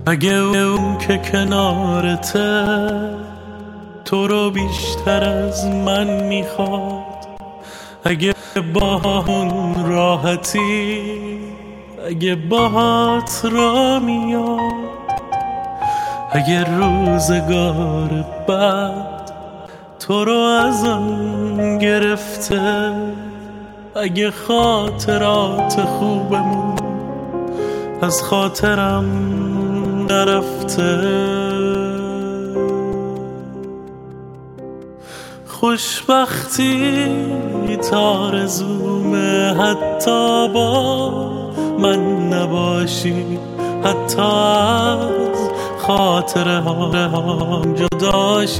اگه اون که کنارته تو رو بیشتر از من میخواد، اگه با اون راحتی، اگه باهات را میاد، اگه روزگار بعد تو رو از آن گرفته، اگه خاطرات خوبمون از خاطرم نرفته، خوشبختی آرزومه حتی با من نباشی، حتی از خاطره هم جداشی،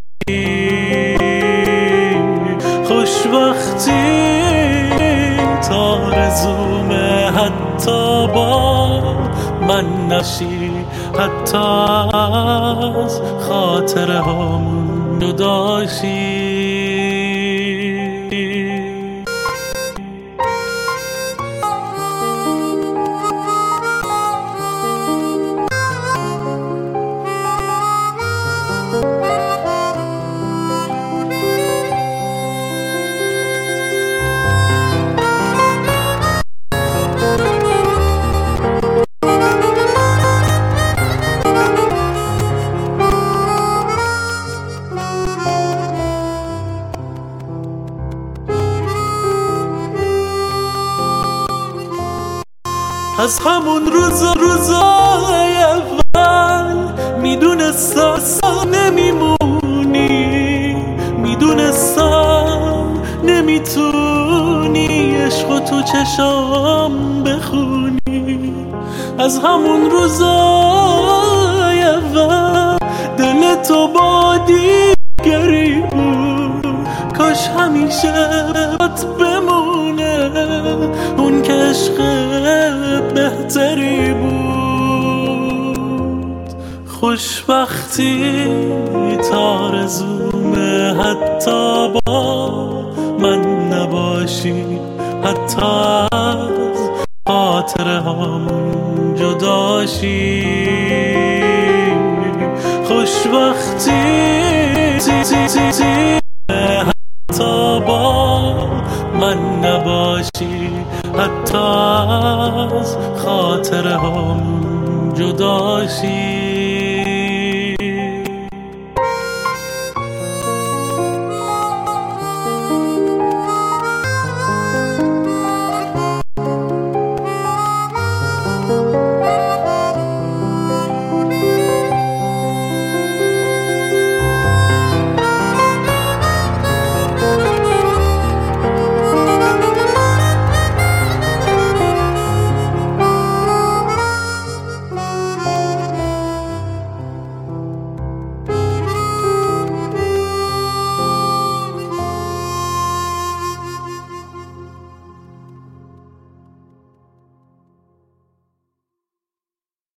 خوشبختی آرزومه حتی با من نباشی، حتی از خاطره هم جداشی. از همون روزای اول میدونستم نمیمونی، میدونستم نمیتونی عشق تو چشام بخونی، از همون روزای اول دل تو با دیگری بود، کاش همیشه بات بمونه اون که عشق بهتری بود، خوشبختی آرزومه حتی با من نباشی، حتی از خاطره همون جداشی، خوشبختی حتی با من نباشی، حتی از خاطره هم جداشی.